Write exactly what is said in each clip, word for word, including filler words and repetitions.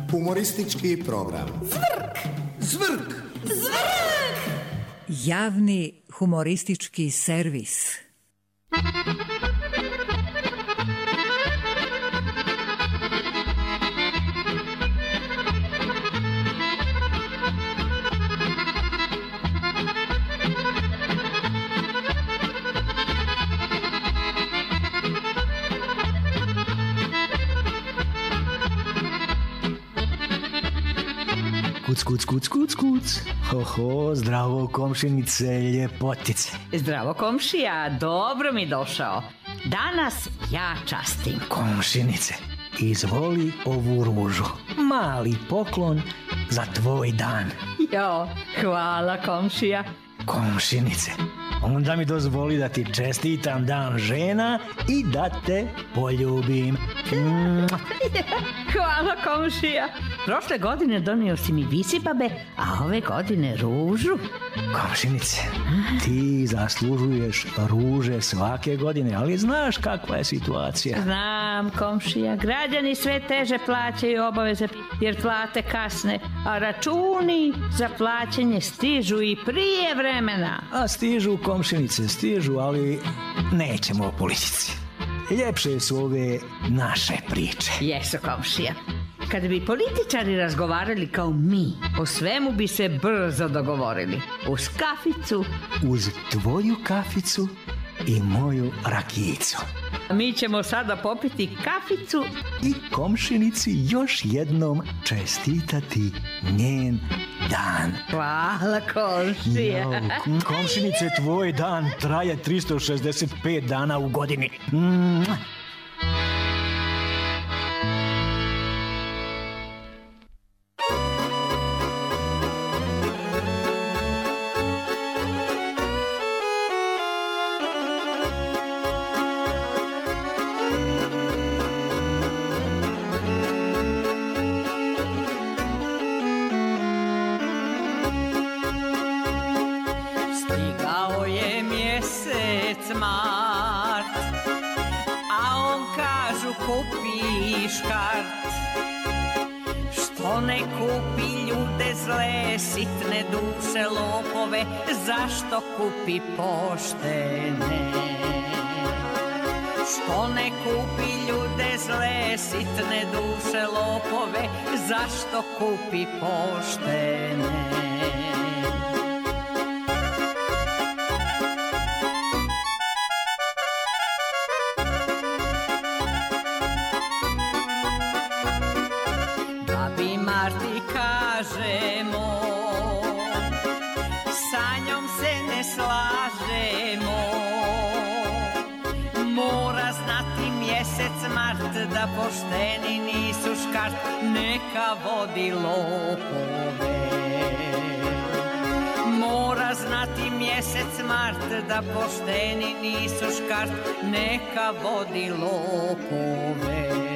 Humoristički program. Zvrk! Zvrk! Zvrk! Javni humoristički servis. Kuc, kuc, kuc, kuc, kuc. Ho, ho, zdravo komšinice, ljepotice. Zdravo komšija, dobro mi došao. Danas ja častim. Komšinice, izvoli ovu ružu. Mali poklon za tvoj dan. Jo, hvala komšija. Komšinice, onda mi dozvoli da ti čestitam dan žena i da te poljubim. Hvala komšija. Prošle godine donio si mi visibabe, a ove godine ružu. Komšinice, ti zaslužuješ ruže svake godine, ali znaš kakva je situacija? Znam komšija, građani sve teže plaćaju obaveze jer plate kasne, a računi za plaćanje stižu i prije vremena. A stižu komšinice, stižu, ali nećemo o politici. Ljepše su ove naše priče. Jesu komšija. Kad bi političari razgovarali kao mi, o svemu bi se brzo dogovorili. Uz kaficu. Uz tvoju kaficu i moju rakijicu. Mi ćemo sada popiti kaficu i komšinici još jednom čestitati njen dan. Hvala komšija. Jo, komšinice, tvoj dan traje tristo šezdeset pet dana u godini. Mua. Što ne kupi ljude zle, sitne duše lopove, zašto kupi poštene? Što ne kupi ljude zle, sitne duše lopove, zašto kupi poštene? Marti kažemo, sa njom se ne slažemo. Mora znati mjesec mart da pošteni nisu škart, neka vodi lopove. Mora znati mjesec mart da pošteni nisu škart, neka vodi lopove.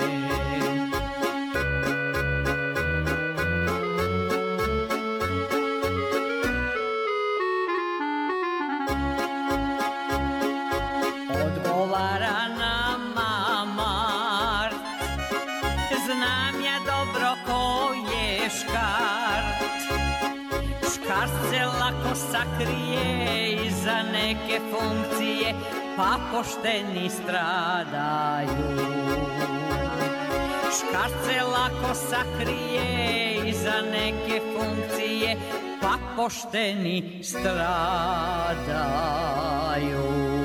Odgovara nama Mart, znam ja dobro ko je škart. Škart se lako sakrije iza neke funkcije, pa pošteni stradaju. Škart se lako sakrije iza neke funkcije, pa pošteni stradaju.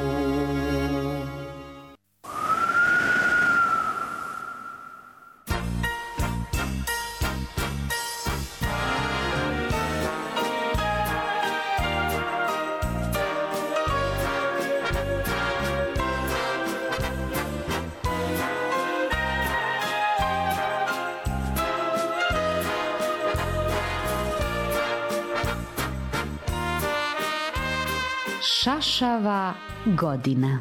Šašava godina.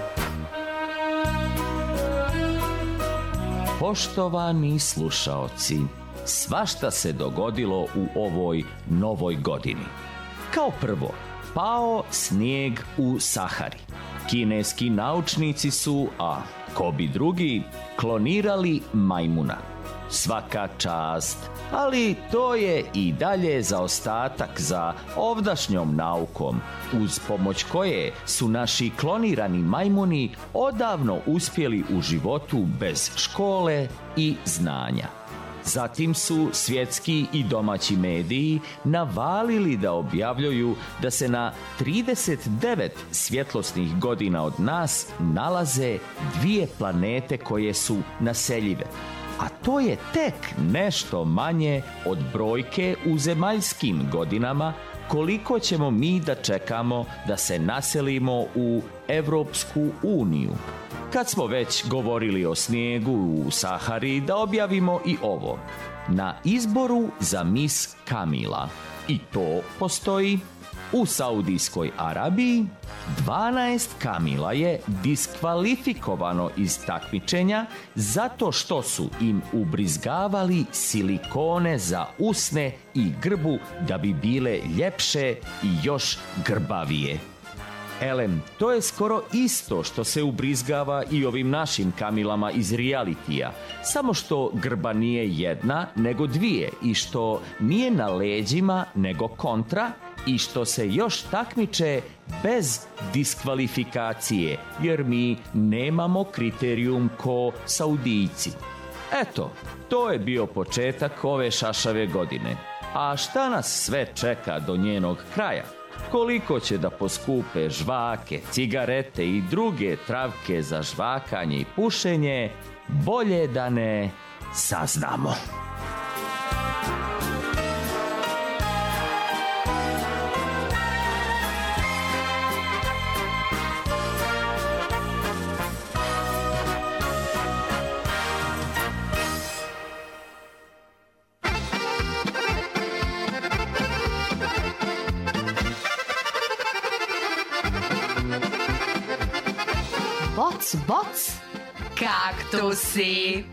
Poštovani slušaoci, svašta se dogodilo u ovoj novoj godini. Kao prvo, pao snijeg u Sahari. Kineski naučnici su, a ko bi drugi, klonirali majmuna. Svaka čast, ali to je i dalje zaostatak za ovdašnjom naukom, uz pomoć koje su naši klonirani majmuni odavno uspjeli u životu bez škole i znanja. Zatim su svjetski i domaći mediji navalili da objavljuju da se na trideset devet svjetlosnih godina od nas nalaze dvije planete koje su naseljive. A to je tek nešto manje od brojke u zemaljskim godinama koliko ćemo mi da čekamo da se naselimo u Evropsku uniju. Kad smo već govorili o snijegu u Sahari, da objavimo i ovo. Na izboru za Miss Kamila, i to postoji, u Saudijskoj Arabiji dvanaest Kamila je diskvalifikovano iz takmičenja zato što su im ubrizgavali silikone za usne i grbu da bi bile ljepše i još grbavije. Elem, to je skoro isto što se ubrizgava i ovim našim Kamilama iz realitija, samo što grba nije jedna nego dvije i što nije na leđima nego kontra i što se još takmiče bez diskvalifikacije, jer mi nemamo kriterijum ko Saudijci. Eto, to je bio početak ove šašave godine. A šta nas sve čeka do njenog kraja? Koliko će da poskupe žvake, cigarete i druge travke za žvakanje i pušenje, bolje da ne saznamo. Boc, boc, Kaktusi.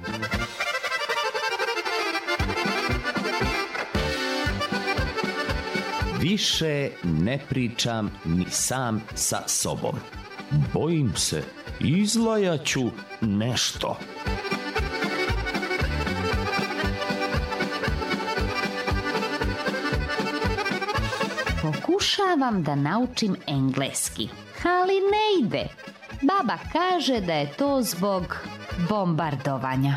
Više ne pričam ni sam sa sobom. Bojim se, izlajaću nešto. Pokušavam da naučim engleski, ali ne ide. Baba kaže da je to zbog bombardovanja.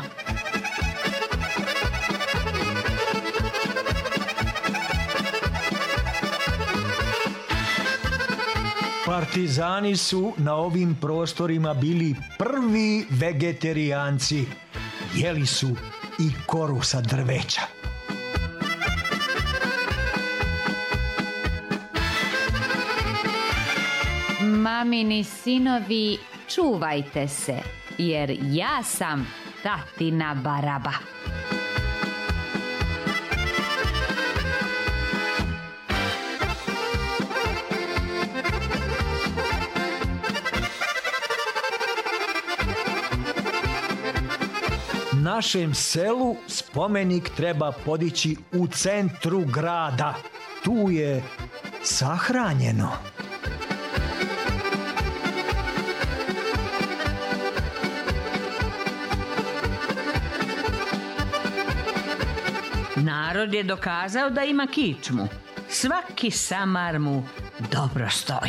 Partizani su na ovim prostorima bili prvi vegetarijanci. Jeli su i koru sa drveća. Mamini sinovi, čuvajte se, jer ja sam tatina Baraba. Našem selu spomenik treba podići u centru grada. Tu je sahranjeno. Narod je dokazao da ima kičmu. Svaki samar mu dobro stoji.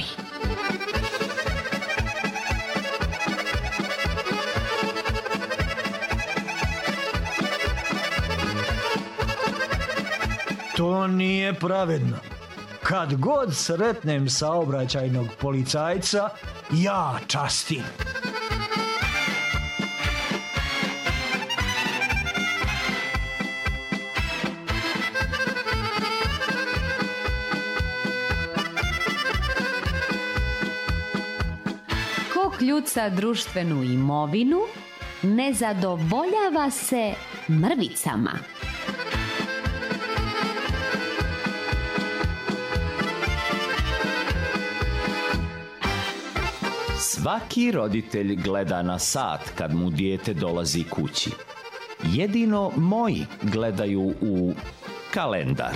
To nije pravedno. Kad god sretnem saobraćajnog policajca, ja častim. Ko kljuca društvenu imovinu, ne zadovoljava se mrvicama. Svaki roditelj gleda na sat kad mu dijete dolazi kući. jedino moji gledaju u kalendar.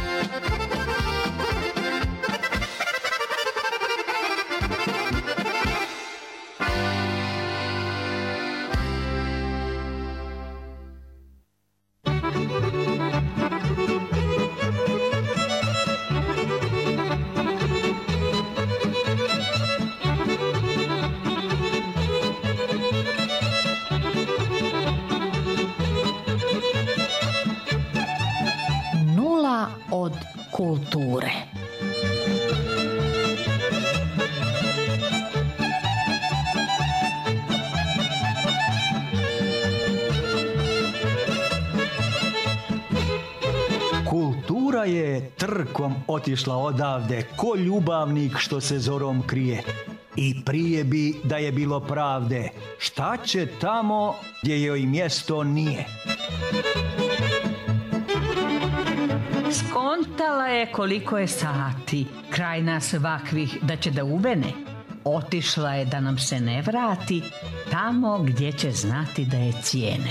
Od kulture. Kultura je trkom otišla odavde ko ljubavnik što se zorom krije. I prije bi da je bilo pravde, šta će tamo gdje joj mjesto nije. Skontala je koliko je sati, kraj nas vakvih da će da uvene. Otišla je da nam se ne vrati, tamo gdje će znati da je cijene.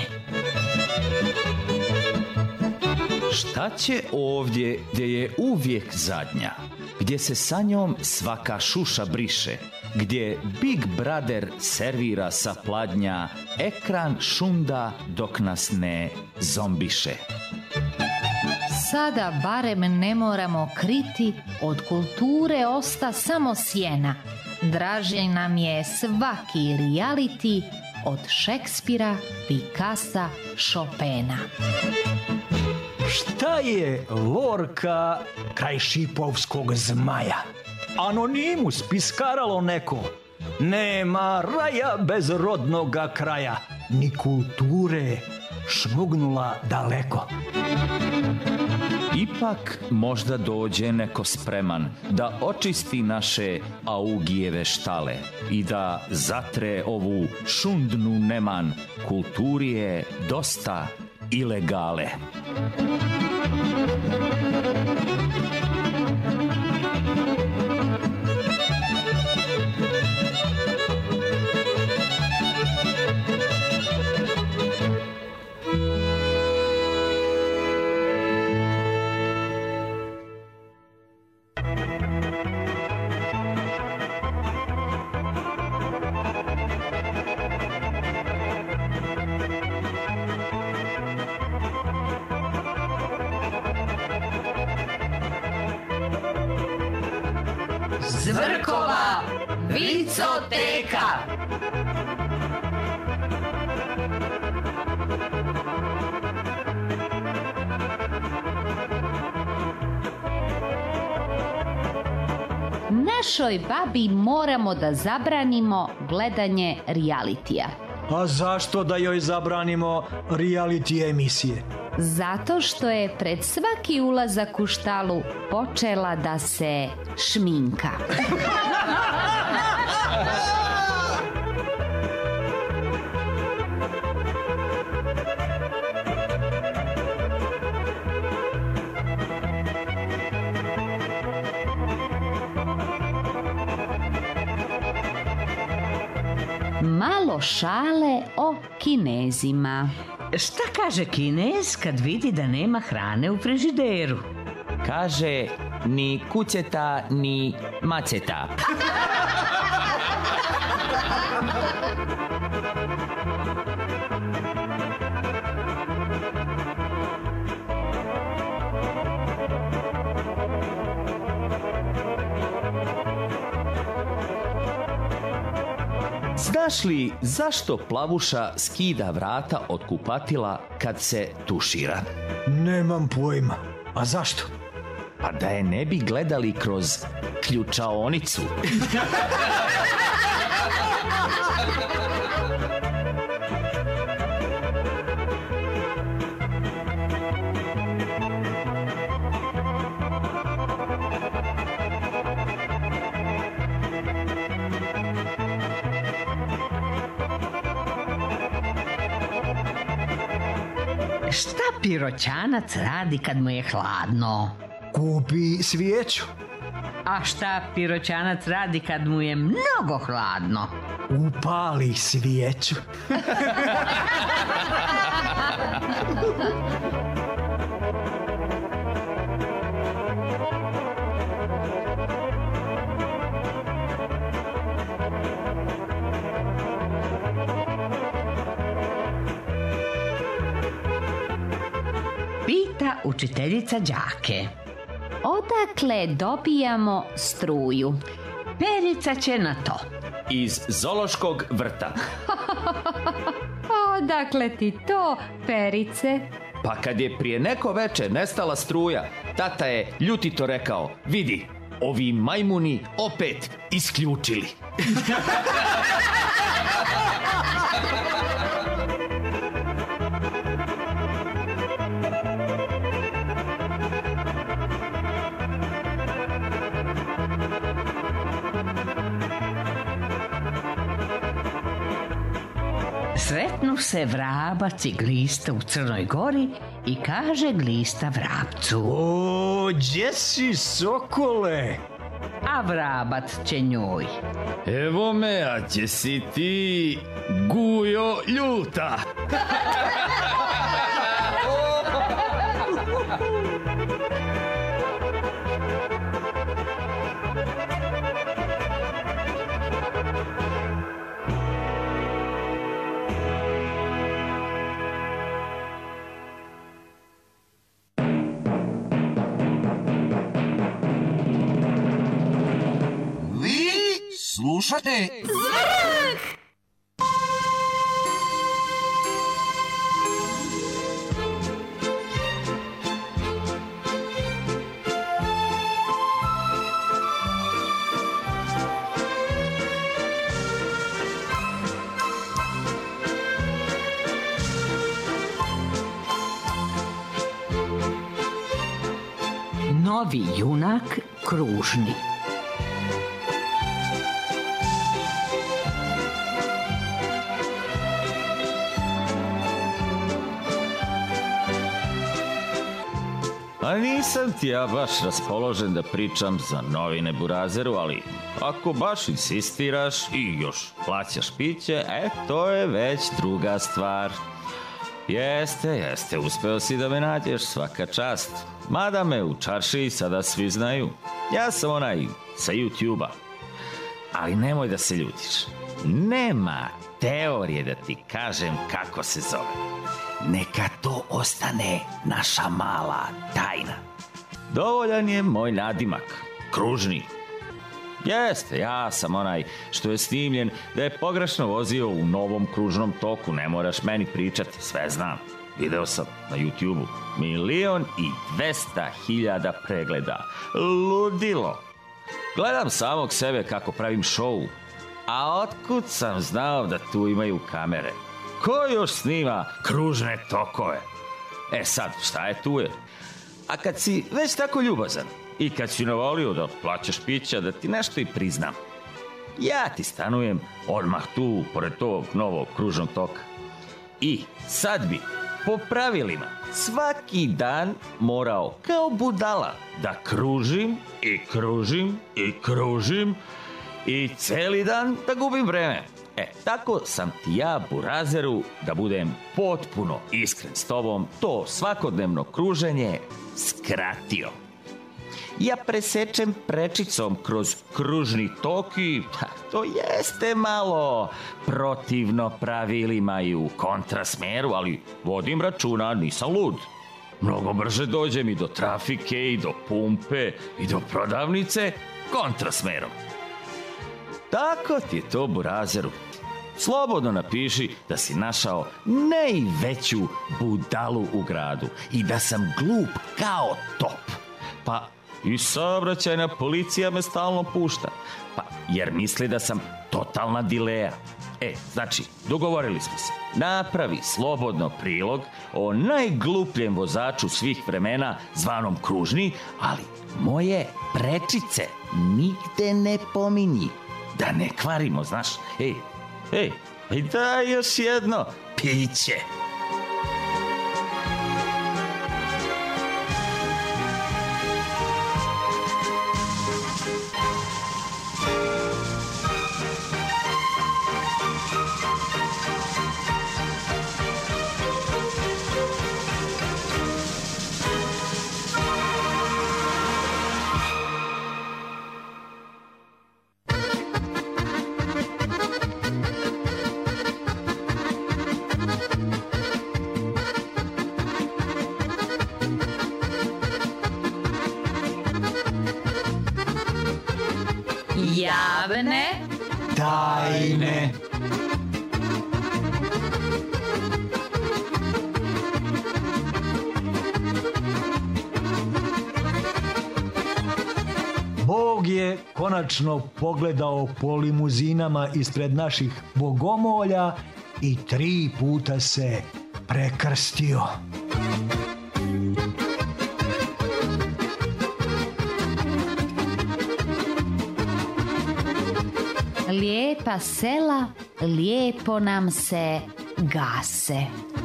Šta će ovdje gdje je uvijek zadnja, gdje se sa njom svaka šuša briše, gdje Big Brother servira sa pladnja, ekran šunda dok nas ne zombiše. Sada barem ne moramo kriti, od kulture osta samo sjena. Draži nam je svaki reality od Šekspira, Picassa, Chopina. Šta je Lorka kraj šipovskog zmaja? Anonimus piskaralo neko. Nema raja bez rodnoga kraja, ni kulture šmugnula daleko. Ipak možda dođe neko spreman da očisti naše Augijeve štale i da zatre ovu šundnu neman, kulturi je dosta ilegale. Zvrkova vicoteka. Našoj babi moramo da zabranimo gledanje realitija. A zašto da joj zabranimo reality emisije? Zato što je pred svaki ulazak u štalu počela da se šminka. Malo šale o Kinezima. Šta kaže Kinez kad vidi da nema hrane u frižideru? Kaže, ni kuceta, ni maceta. Znaš li zašto plavuša skida vrata od kupatila kad se tušira? Nemam pojma. A zašto? Pa da je ne bi gledali kroz ključaonicu. Šta piroćanac radi kad mu je hladno? Kupi svijeću. A šta piroćanac radi kad mu je mnogo hladno? Upali svijeću. Pita učiteljica đake. Odakle dobijamo struju? Perica će na to. Iz zoološkog vrta. Odakle ti to, Perice? Pa kad je prije neko veče nestala struja, tata je ljutito rekao, vidi, ovi majmuni opet isključili. Sretnu se vrabac i glista u Crnoj Gori i kaže glista vrabcu. O, gdje si, sokole? A vrabac će njoj. Evo me, a gdje si ti, gujo ljuta? Slušate? Novi junak Kružni. A nisam ti ja baš raspoložen da pričam za novine Burazeru, ali ako baš insistiraš i još plaćaš piće, e, to je već druga stvar. Jeste, jeste, uspeo si da me nađeš, svaka čast. Mada me u čaršiji sada svi znaju. Ja sam onaj sa YouTube-a. Ali nemoj da se ljutiš. Nema teorije da ti kažem kako se zove. Neka to ostane naša mala tajna. Dovoljan je moj nadimak, Kružni. Jeste, ja sam onaj što je snimljen da je pogrešno vozio u novom kružnom toku. Ne moraš meni pričati, sve znam. Video sam na YouTube-u. Milion i dvesta hiljada pregleda. Ludilo. Gledam samog sebe kako pravim šou. A otkud sam znao da tu imaju kamere? Ko još snima kružne tokove? E sad, šta je tu je? A kad si već tako ljubazan i kad si navolio da plaćaš pića, da ti nešto i priznam. Ja ti stanujem odmah tu, pored tog novog kružnog toka. I sad bi, po pravilima, svaki dan morao kao budala da kružim i kružim i kružim i celi dan da gubim vreme. E, tako sam ti ja, Burazeru, da budem potpuno iskren s tobom, to svakodnevno kruženje skratio. Ja presečem prečicom kroz kružni tok i to jeste malo protivno pravilima i u kontrasmeru, ali vodim računa, nisam lud. Mnogo brže dođem i do trafike, i do pumpe, i do prodavnice kontrasmerom. Tako ti je to, Burazeru. Slobodno napiši da si našao najveću budalu u gradu i da sam glup kao top. Pa i saobraćajna policija me stalno pušta. Pa jer misli da sam totalna dileja. E, znači, dogovorili smo se. Napravi slobodno prilog o najglupljem vozaču svih vremena zvanom Kružni, ali moje prečice nigde ne pominji. Da ne kvarimo, znaš. Ej, ej, ej, daj još jedno piće. tajne. Bog je konačno pogledao po limuzinama ispred naših bogomolja i tri puta se prekrstio. Lijepa sela, lijepo nam se gase.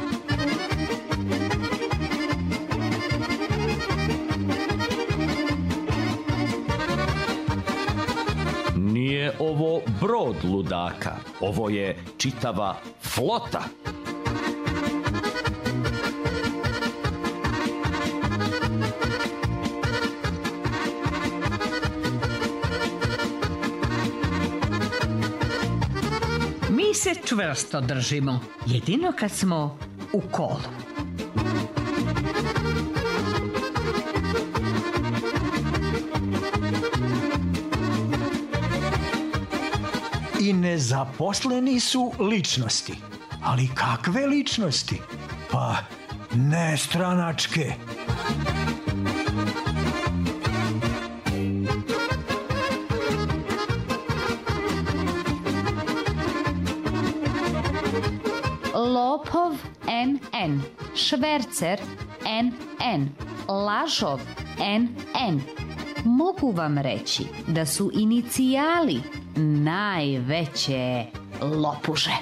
Nije ovo brod ludaka, ovo je čitava flota. Mi se čvrsto držimo, jedino kad smo u kolu. I nezaposleni su ličnosti. Ali kakve ličnosti? Pa nestranačke. Lopov en en, švercer en en, lažov en en. Mogu vam reći da su inicijali najveće lopuže.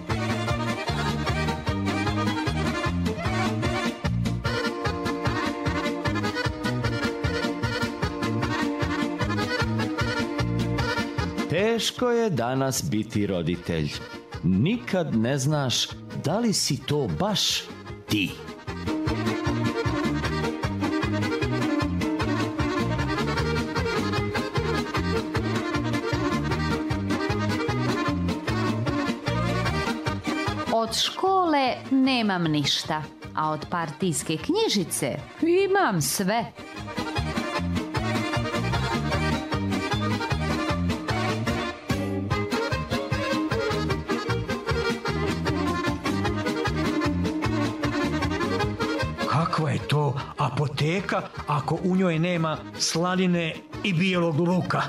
Teško je danas biti roditelj. Nikad ne znaš da li si to baš ti. Od škole nemam ništa, a od partijske knjižice imam sve. Kakva je to apoteka ako u njoj nema slanine i bijelog luka?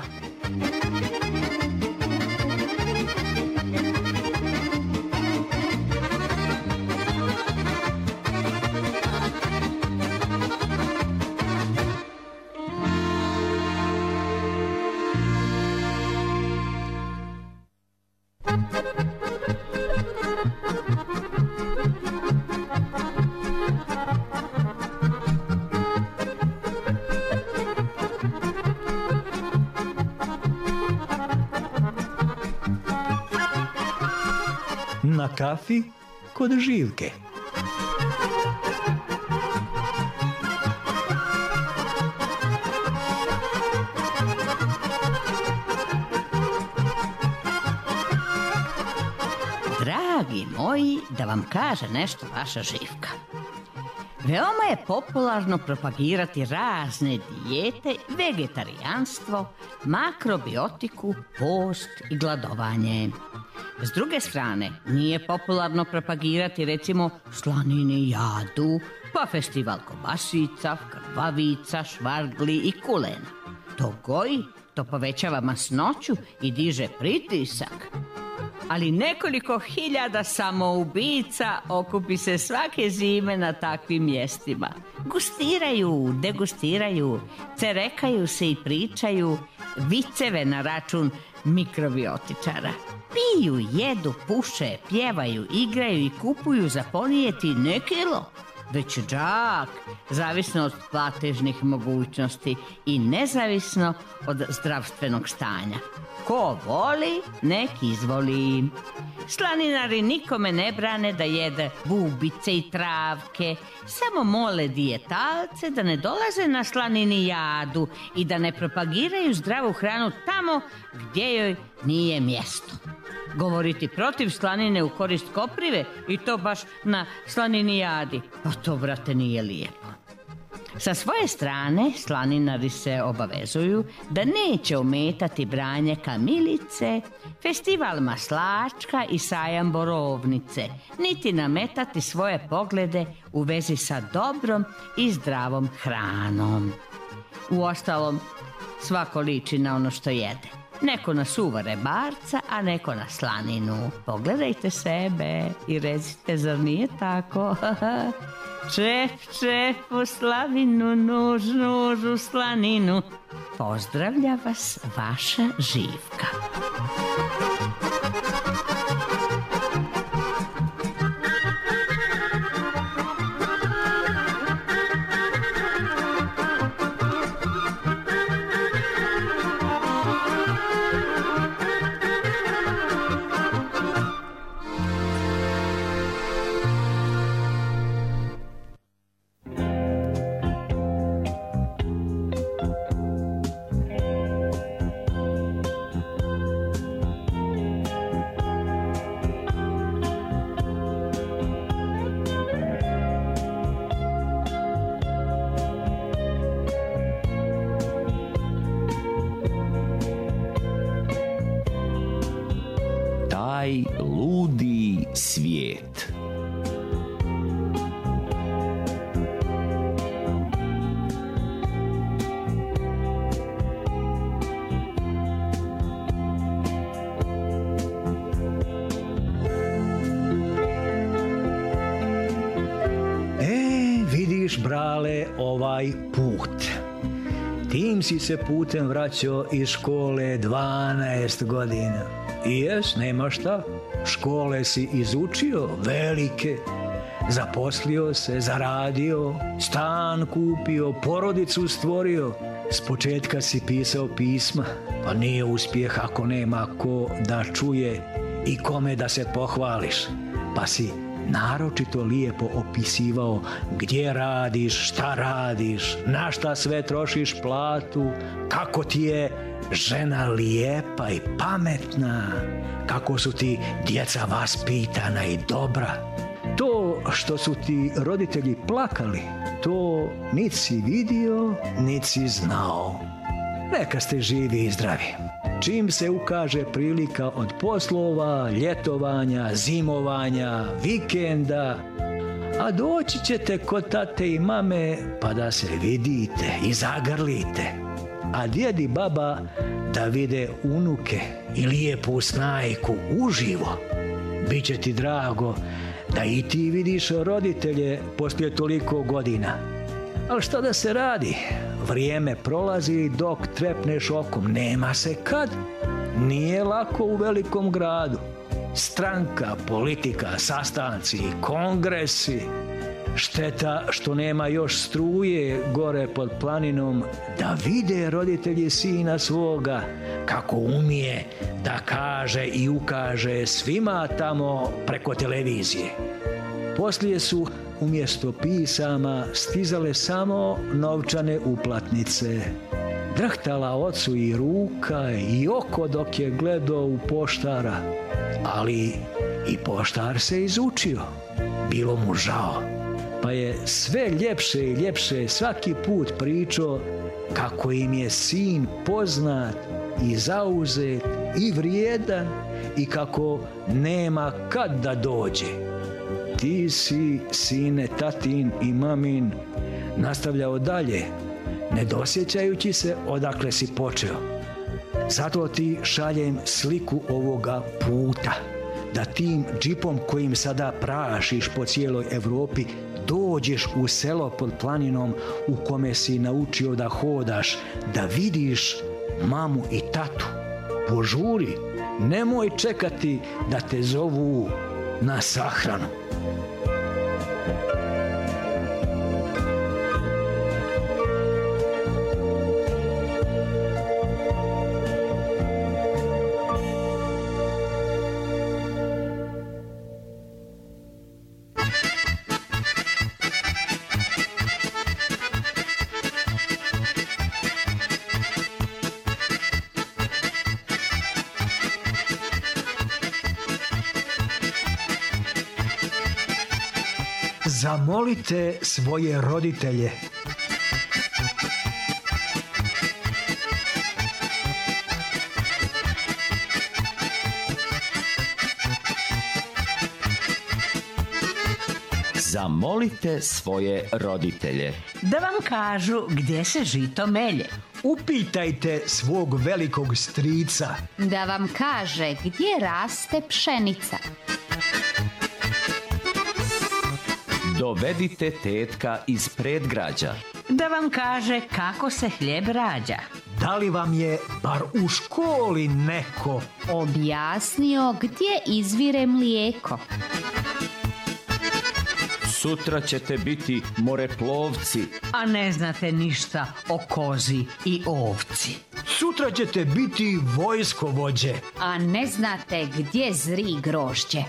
Na kafi kod Živke. Dragi moji, da vam kaže nešto vaša Živka. Veoma je popularno propagirati razne dijete, vegetarijanstvo, makrobiotiku, post i gladovanje. S druge strane, nije popularno propagirati recimo slanini jadu, pa festival kobasica, krvavica, švargli i kulena. To goji, to povećava masnoću i diže pritisak. Ali nekoliko hiljada samoubica okupi se svake zime na takvim mjestima. Gustiraju, degustiraju, cerekaju se i pričaju viceve na račun mikrobiotičara. Piju, jedu, puše, pjevaju, igraju i kupuju za ponijeti ne kilo, već džak, zavisno od platežnih mogućnosti i nezavisno od zdravstvenog stanja. Ko voli, nek izvoli. Slaninari nikome ne brane da jede bubice i travke, samo mole dijetalce da ne dolaze na slanini jadu i da ne propagiraju zdravu hranu tamo gdje joj nije mjesto. Govoriti protiv slanine u korist koprive i to baš na slanini jadi, pa to, brate, nije lijepo. Sa svoje strane, slaninari se obavezuju da neće ometati branje kamilice, festival maslačka i sajam borovnice, niti nametati svoje poglede u vezi sa dobrom i zdravom hranom. Uostalom, svako liči na ono što jede. Neko na suva rebarca, a neko na slaninu. Pogledajte sebe i recite, zar nije tako? Čep, čep u slavinu, nuž, nuž u slaninu. Pozdravlja vas vaša Živka. Taj ludi svijet. E, vidiš, brale, ovaj put. Tim si se putem vraćao iz škole dvanaest godina. I jes, nema šta, škole si izučio velike, zaposlio se, zaradio, stan kupio, porodicu stvorio. S početka si pisao pisma, pa nije uspjeh ako nema ko da čuje i kome da se pohvališ. Pa si naročito lijepo opisivao gdje radiš, šta radiš, na šta sve trošiš platu, kako ti je žena lijepa i pametna, kako su ti djeca vaspitana i dobra. To što su ti roditelji plakali, to niti si vidio, niti si znao. Neka ste živi i zdravi. Čim se ukaže prilika od poslova, ljetovanja, zimovanja, vikenda, a doći ćete kod tate i mame pa da se vidite i zagrlite. A djed i baba da vide unuke i lijepu snajku uživo. Biće ti drago da i ti vidiš roditelje poslije toliko godina. Ali šta da se radi? Vrijeme prolazi dok trepneš okom. Nema se kad. Nije lako u velikom gradu. Stranka, politika, sastanci, kongresi. Šteta što nema još struje gore pod planinom da vide roditelji sina svoga kako umije da kaže i ukaže svima tamo preko televizije. Poslije su umjesto pisama stizale samo novčane uplatnice. Drhtala ocu i ruka i oko dok je gledao u poštara, ali i poštar se izučio. Bilo mu žao, pa je sve ljepše i ljepše svaki put pričao kako im je sin poznat i zauzet i vrijedan i kako nema kad da dođe. Ti si, sine, tatin i mamin, nastavljao dalje, ne dosjećajući se odakle si počeo. Zato ti šaljem sliku ovoga puta, da tim džipom kojim sada prašiš po cijeloj Europi dođeš u selo pod planinom u kome si naučio da hodaš, da vidiš mamu i tatu. Požuri, nemoj čekati da te zovu na sahranu. Zamolite svoje roditelje Zamolite svoje roditelje. Da vam kažu gdje se žito melje. Upitajte svog velikog strica. Da vam kaže gdje raste pšenica. Dovedite tetka iz predgrađa. Da vam kaže kako se hljeb rađa. Da li vam je bar u školi neko Objasnio gdje izvire mlijeko. Sutra ćete biti moreplovci. A ne znate ništa o kozi i ovci. Sutra ćete biti vojskovođe. A ne znate gdje zri grožđe.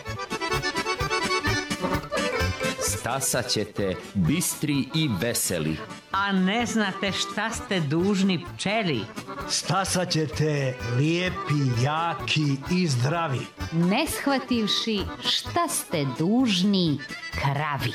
Stasat ćete bistri i veseli. A ne znate šta ste dužni pčeli. Stasat ćete lijepi, jaki i zdravi. Ne shvativši šta ste dužni kravi.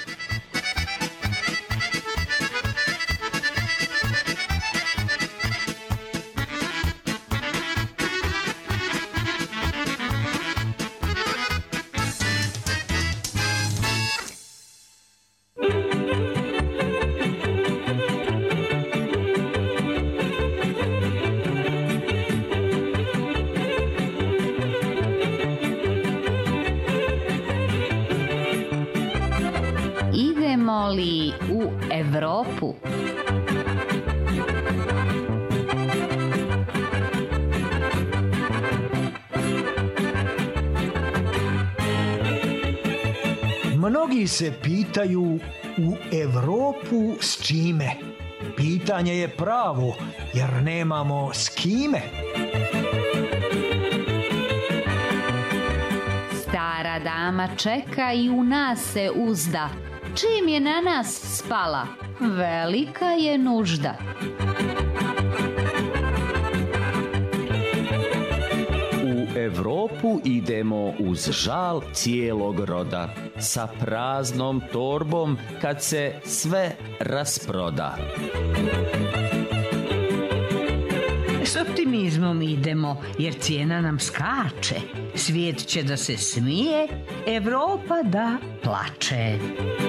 Idemo li u Evropu? Mnogi se pitaju u Evropu s čime. Pitanje je pravo jer nemamo s kime. Stara dama čeka i u nas se uzda. Čim je na nas spala, velika je nužda. U Evropu idemo uz žal cijelog roda, sa praznom torbom kad se sve rasproda. S optimizmom idemo jer cijena nam skače. Svijet će da se smije, Evropa da plače.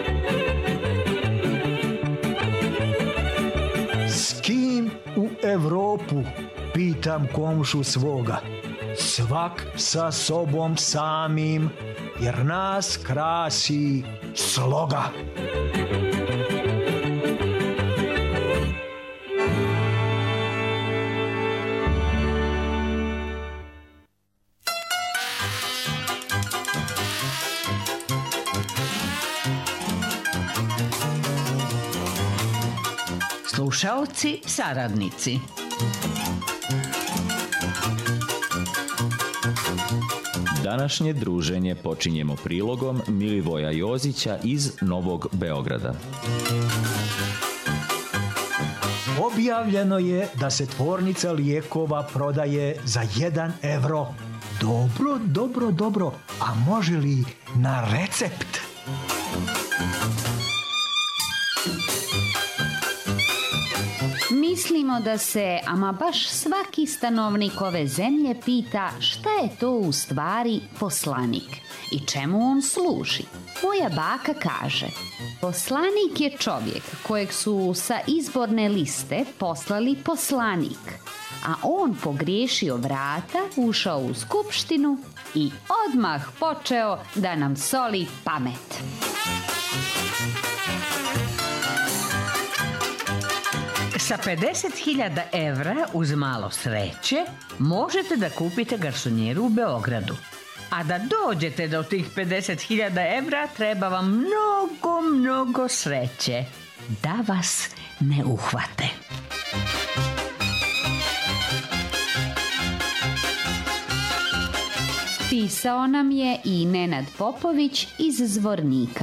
S kim u Evropu, pitam komšu svoga. Svak sa sobom samim, jer nas krasi sloga. Slušaoci, saradnici. Današnje druženje počinjemo prilogom Milivoja Jozića iz Novog Beograda. Objavljeno je da se tvornica lijekova prodaje za jedan evro. Dobro, dobro, dobro. A može li na recept? Mislimo da se, ama baš svaki stanovnik ove zemlje pita šta je to u stvari poslanik i čemu on služi. Moja baka kaže, poslanik je čovjek kojeg su sa izborne liste poslali poslanik, a on pogriješio vrata, ušao u skupštinu i odmah počeo da nam soli pamet. Sa pedeset hiljada evra uz malo sreće možete da kupite garsonjeru u Beogradu. A da dođete do tih pedeset hiljada evra treba vam mnogo, mnogo sreće da vas ne uhvate. Pisao nam je i Nenad Popović iz Zvornika.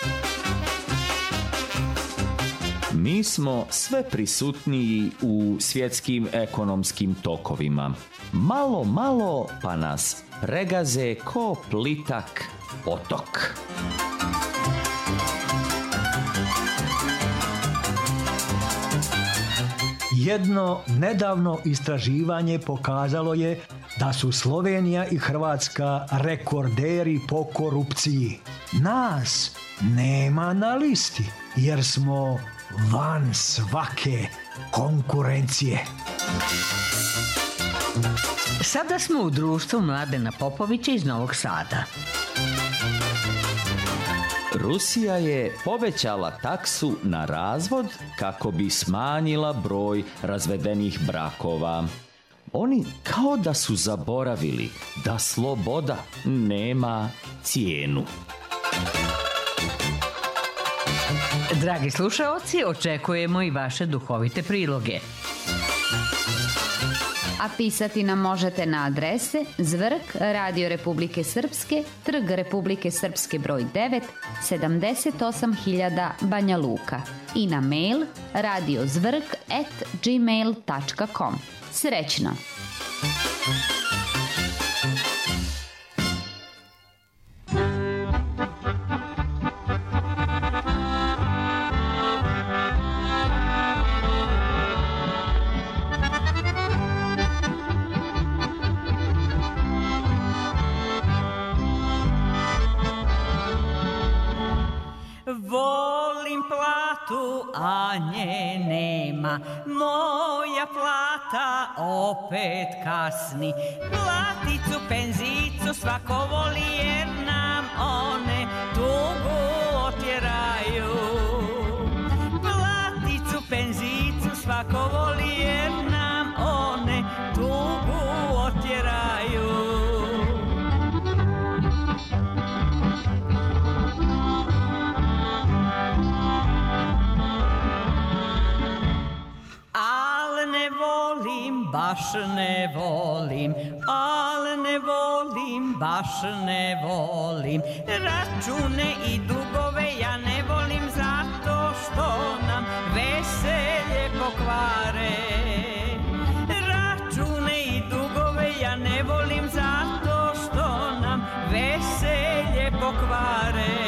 Mi smo sve prisutniji u svjetskim ekonomskim tokovima. Malo, malo pa nas pregaze ko plitak otok. Jedno nedavno istraživanje pokazalo je da su Slovenija i Hrvatska rekorderi po korupciji. Nas nema na listi, jer smo van svake konkurencije. Sada smo u društvu Mladena Popovića iz Novog Sada. Rusija je povećala taksu na razvod kako bi smanjila broj razvedenih brakova. Oni kao da su zaboravili da sloboda nema cijenu. Dragi slušaoci, očekujemo i vaše duhovite priloge. A pisati nam možete na adrese Zvrk, Radio Republike Srpske, Trg Republike Srpske broj devet, sedamdeset osam hiljada Banja Luka i na mail radiozvrk at gmail tačka com. Srećno! Volim platu, a nje nema, moja plata opet kasni. Platicu, penzicu svako voli jer nam one tugu otjeraju. Platicu, penzicu svako voli jer nam one tugu otjeraju. Baš ne volim, al ne volim, baš ne volim račune i dugove, ja ne volim zato što nam veselje pokvare. Račune i dugove ja ne volim zato što nam veselje pokvare.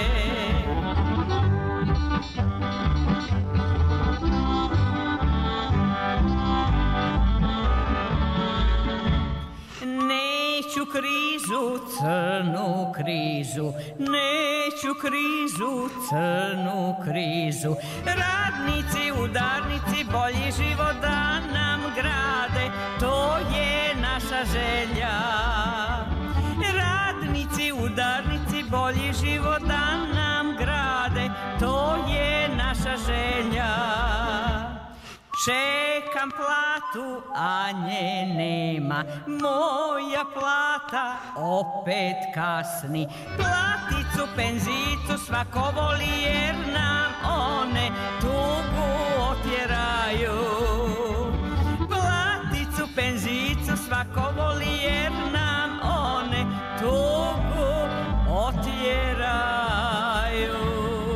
Neću krizu, crnu krizu, neću krizu, crnu krizu. Radnici, udarnici, bolji život da nam grade, to je naša želja. Radnici, udarnici, bolji život da nam grade, to je naša želja. Čekam platu, a nje nema, moja plata opet kasni. Platicu, penzicu svako voli jer nam one tugu otjeraju. Platicu, penzicu svako voli jer nam one tugu otjeraju.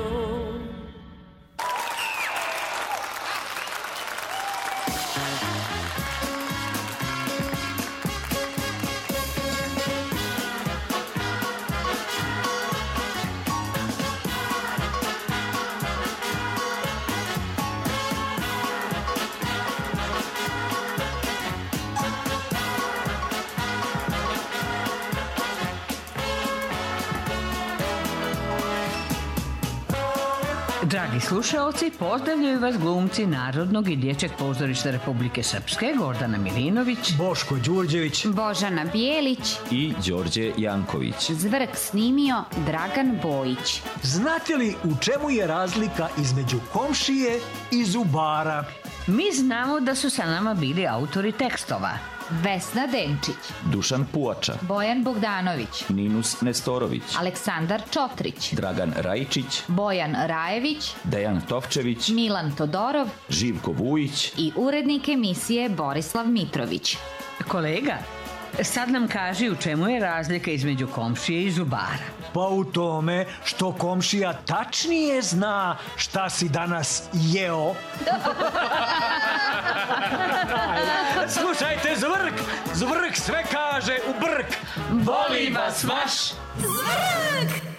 Dragi slušaoci, pozdravljaju vas glumci Narodnog i dječjeg pozorišta Republike Srpske, Gordana Milinović, Boško Đurđević, Božana Bijelić i Đorđe Janković. Zvrk snimio Dragan Bojić. Znate li u čemu je razlika između komšije i zubara? Mi znamo da su sa nama bili autori tekstova. Vesna Denčić, Dušan Puača, Bojan Bogdanović, Ninus Nestorović, Aleksandar Čotrić, Dragan Rajičić, Bojan Rajević, Dejan Tovčević, Milan Todorov Živko Vujić i urednik emisije Borislav Mitrović. Kolega, sad nam kaži u čemu je razlika između komšije i zubara. Pa u tome što komšija tačnije zna šta si danas jeo. Slušajte, Zvrk! Zvrk sve kaže u brk. Volim vas vaš Zvrk!